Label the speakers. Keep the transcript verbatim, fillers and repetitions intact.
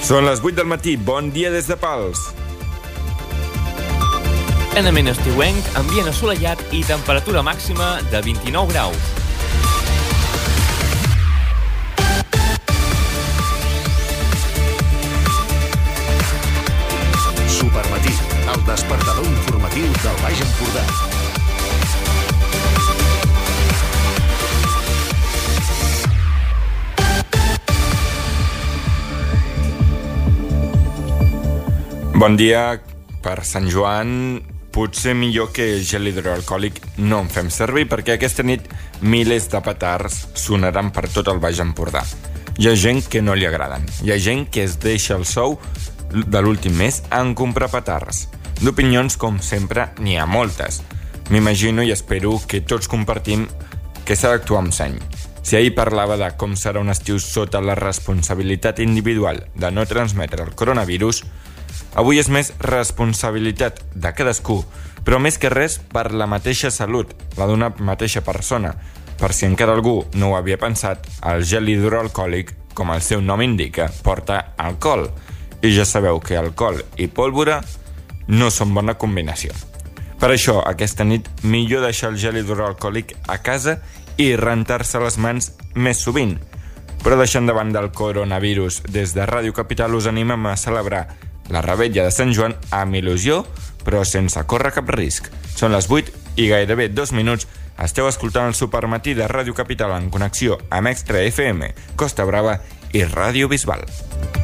Speaker 1: Són les vuit del matí, bon dia des de Pals.
Speaker 2: Plenament estiuenc, ambient assolellat i temperatura màxima de vint-i-nou graus.
Speaker 3: Supermatí, el despertador informatiu del Baix Empordà.
Speaker 1: Bon dia. Per Sant Joan, potser millor que gel hidroalcohòlic no en fem servir, perquè aquesta nit milers de petards sonaran per tot el Baix Empordà. Hi ha gent que no li agraden. Hi ha gent que es deixa el sou de l'últim mes en comprar petards. D'opinions, com sempre, n'hi ha moltes. M'imagino i espero que tots compartim que s'ha d'actuar amb seny. Si ahir parlava de com serà un estiu sota la responsabilitat individual de no transmetre el coronavirus, avui és més responsabilitat de cadascú, però més que res per la mateixa salut, la d'una mateixa persona. Per si encara algú no ho havia pensat, el gel hidroalcohòlic, com el seu nom indica, porta alcohol. I ja sabeu que alcohol i pólvora no són bona combinació. Per això, aquesta nit, millor deixar el gel hidroalcohòlic a casa i rentar-se les mans més sovint. Però deixant de banda el coronavirus, des de Ràdio Capital us animem a celebrar la revetlla de Sant Joan amb il·lusió, però sense córrer cap risc. Són les vuit i gairebé dos minuts. Esteu escoltant el Supermatí de Ràdio Capital en connexió amb Extra F M, Costa Brava i Ràdio Bisbal.